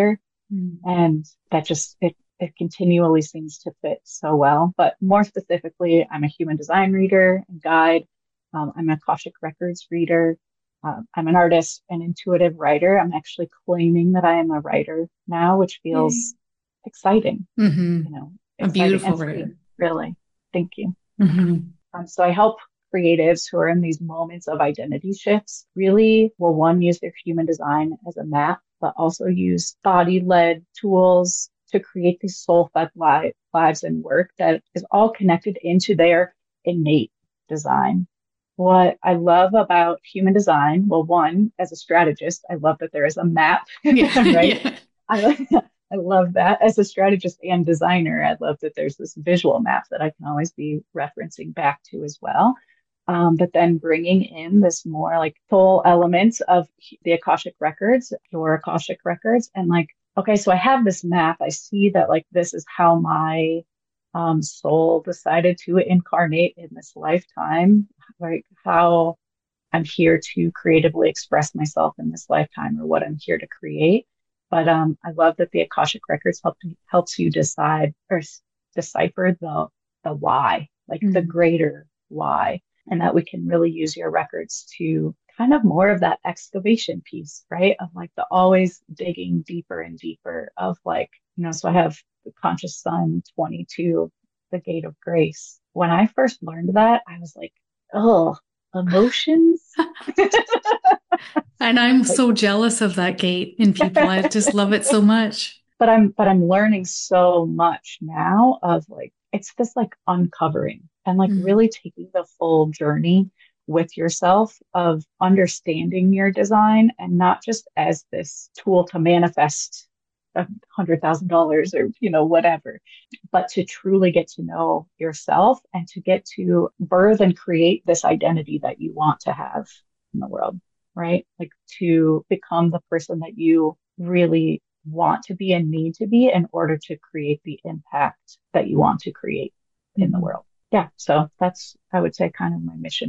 And that just, it continually seems to fit so well. But more specifically, I'm a human design reader and guide. I'm an Akashic Records reader. I'm an artist and intuitive writer. I'm actually claiming that I am a writer now, which feels exciting, Mm-hmm. you know, A exciting beautiful and writer. freeing, really. Thank you. Mm-hmm. So I help creatives who are in these moments of identity shifts really will one use their human design as a map, but also use body-led tools to create these soul-fed lives and work that is all connected into their innate design. What I love about human design, well, one, as a strategist, I love that there is a map, Yeah. right? Yeah. I, I love that. As a strategist and designer, I love that there's this visual map that I can always be referencing back to as well. But then bringing in this more like soul elements of the Akashic records, your Akashic records, and like, okay, so I have this map. I see that like this is how my soul decided to incarnate in this lifetime, like how I'm here to creatively express myself in this lifetime or what I'm here to create. But I love that the Akashic records helps you decide or decipher the why, like the greater why, and that we can really use your records to kind of more of that excavation piece, right? Of like the always digging deeper and deeper of like, so I have the Conscious Sun 22, the Gate of Grace. When I first learned that, I was like, oh, emotions. And I'm so jealous of that gate in people. I just love it so much. But I'm learning so much now of like it's this like uncovering and like really taking the full journey with yourself of understanding your design and not just as this tool to manifest $100,000 or whatever, but to truly get to know yourself and to get to birth and create this identity that you want to have in the world, right? Like to become the person that you really want to be and need to be in order to create the impact that you want to create in the world. Yeah. So that's, I would say, kind of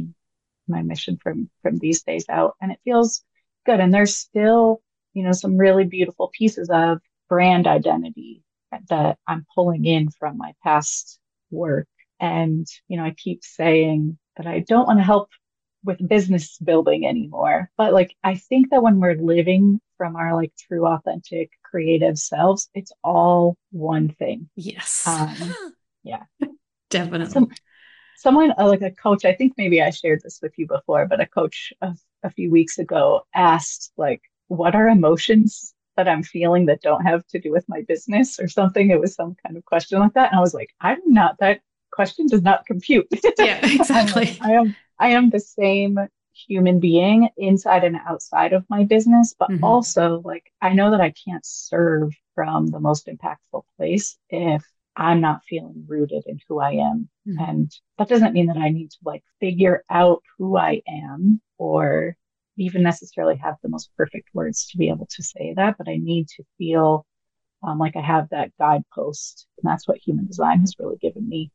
my mission from these days out. And it feels good. And there's still, some really beautiful pieces of brand identity that I'm pulling in from my past work. And, I keep saying that I don't want to help with business building anymore. But like, I think that when we're living from our like true, authentic, creative selves, it's all one thing. Yes. Yeah. Definitely. Someone like a coach, I think maybe I shared this with you before, but a coach a few weeks ago asked like, what are emotions that I'm feeling that don't have to do with my business or something? It was some kind of question like that. And I was like, that question does not compute. Yeah, exactly. I am the same human being inside and outside of my business, but also like I know that I can't serve from the most impactful place if I'm not feeling rooted in who I am. And that doesn't mean that I need to like figure out who I am or even necessarily have the most perfect words to be able to say that, but I need to feel like I have that guidepost. And that's what human design has really given me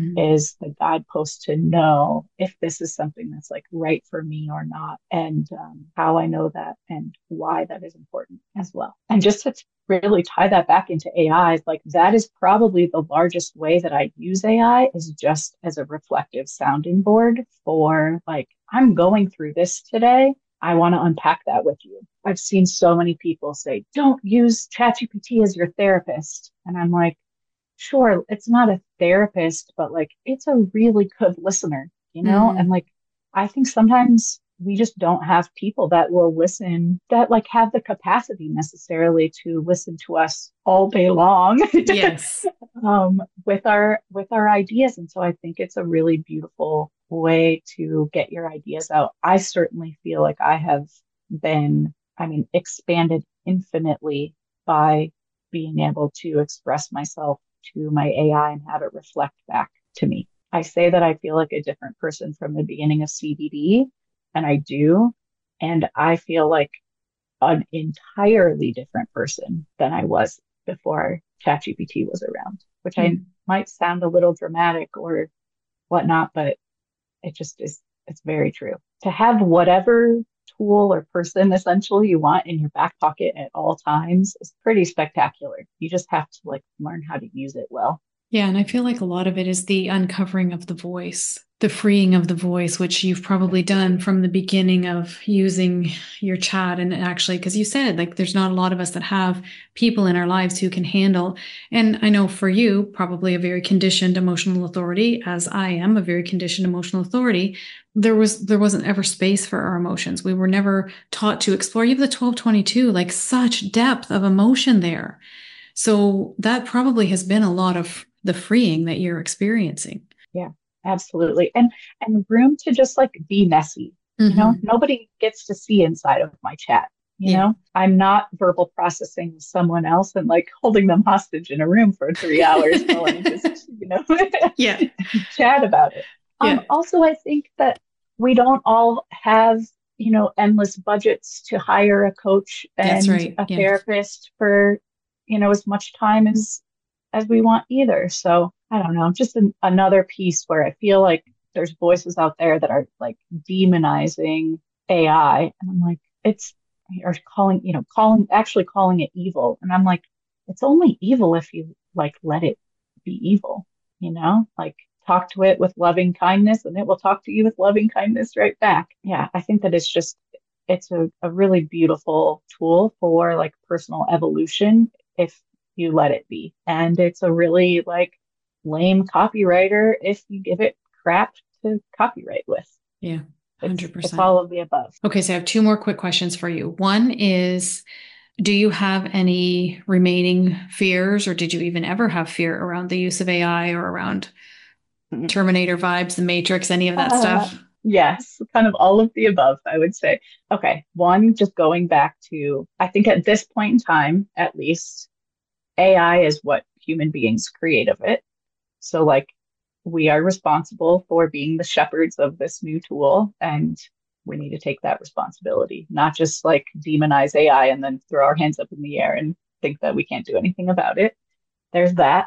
is the guidepost to know if this is something that's like right for me or not, and how I know that and why that is important as well. And just to really tie that back into AI, like that is probably the largest way that I use AI is just as a reflective sounding board for like, I'm going through this today. I want to unpack that with you. I've seen so many people say, don't use ChatGPT as your therapist. And I'm like, sure, it's not a therapist, but like it's a really good listener, And like I think sometimes we just don't have people that will listen that like have the capacity necessarily to listen to us all day long. Yes. With our ideas. And so I think it's a really beautiful way to get your ideas out. I certainly feel like I have been, expanded infinitely by being able to express myself to my AI and have it reflect back to me. I say that I feel like a different person from the beginning of CBD, and I do. And I feel like an entirely different person than I was before ChatGPT was around, which I might sound a little dramatic or whatnot, but it just is, it's very true. To have whatever tool or person essentially you want in your back pocket at all times is pretty spectacular. You just have to like learn how to use it well. Yeah. And I feel like a lot of it is the uncovering of the voice, the freeing of the voice, which you've probably done from the beginning of using your chat. And actually, because you said like there's not a lot of us that have people in our lives who can handle. And I know for you, probably a very conditioned emotional authority, as I am a very conditioned emotional authority. There wasn't ever space for our emotions. We were never taught to explore. You have the 1222, like such depth of emotion there. So that probably has been a lot of the freeing that you're experiencing. Yeah, absolutely. And room to just like be messy. You know, nobody gets to see inside of my chat. You know, I'm not verbal processing with someone else and like holding them hostage in a room for 3 hours while I just, chat about it. Also, I think that we don't all have, endless budgets to hire a coach and a therapist for, as much time as we want either. So I don't know, just another piece where I feel like there's voices out there that are like demonizing AI. And I'm like, calling it evil. And I'm like, it's only evil if you like let it be evil, like talk to it with loving kindness and it will talk to you with loving kindness right back. Yeah. I think that it's a really beautiful tool for like personal evolution if you let it be. And it's a really like lame copywriter if you give it crap to copyright with. Yeah, 100%. It's all of the above. Okay, so I have 2 more quick questions for you. One is, do you have any remaining fears, or did you even ever have fear around the use of AI or around Terminator vibes, The Matrix, any of that stuff? Yes, kind of all of the above, I would say. Okay, one, just going back to, I think at this point in time, at least, AI is what human beings create of it. So like we are responsible for being the shepherds of this new tool, and we need to take that responsibility, not just like demonize AI and then throw our hands up in the air and think that we can't do anything about it. There's that.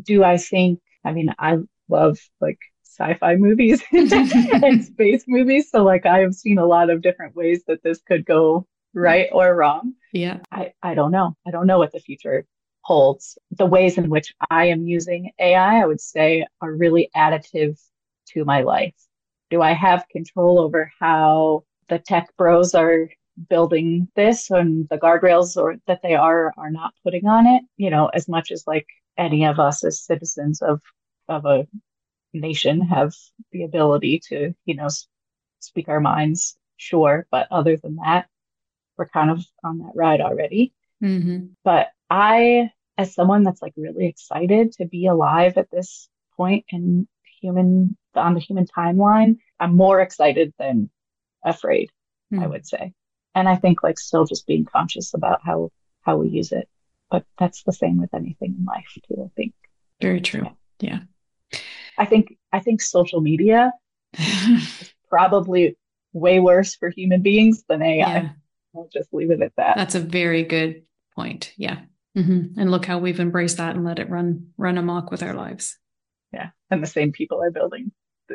I love like sci-fi movies and space movies. So like I have seen a lot of different ways that this could go right or wrong. Yeah. I don't know. I don't know what the future holds. The ways in which I am using AI, I would say, are really additive to my life. Do I have control over how the tech bros are building this and the guardrails or that they are not putting on it? As much as like any of us as citizens of a nation have the ability to, speak our minds, sure. But other than that, we're kind of on that ride already. But I, as someone that's like really excited to be alive at this point on the human timeline, I'm more excited than afraid, I would say. And I think like still just being conscious about how we use it. But that's the same with anything in life too, I think. Very true. Yeah. I think social media is probably way worse for human beings than AI. Yeah. I'll just leave it at that. That's a very good point. Yeah. And look how we've embraced that and let it run amok with our lives. Yeah. And the same people are building.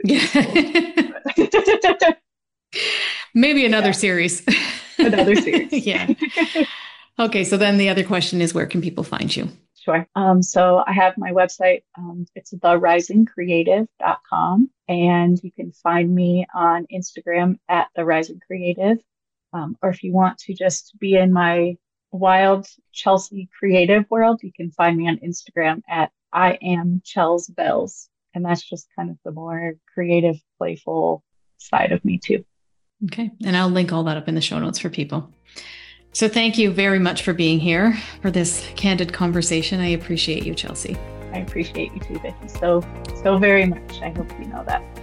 Maybe another series. Another series. Yeah. Okay. So then the other question is, where can people find you? Sure. So I have my website. It's therisingcreative.com. And you can find me on Instagram at therisingcreative. Or if you want to just be in my wild Chelsea creative world, you can find me on Instagram at IamChelsBells. And that's just kind of the more creative, playful side of me too. Okay. And I'll link all that up in the show notes for people. So thank you very much for being here for this candid conversation. I appreciate you, Chelsea. I appreciate you too, Vicki, so very much. I hope you know that.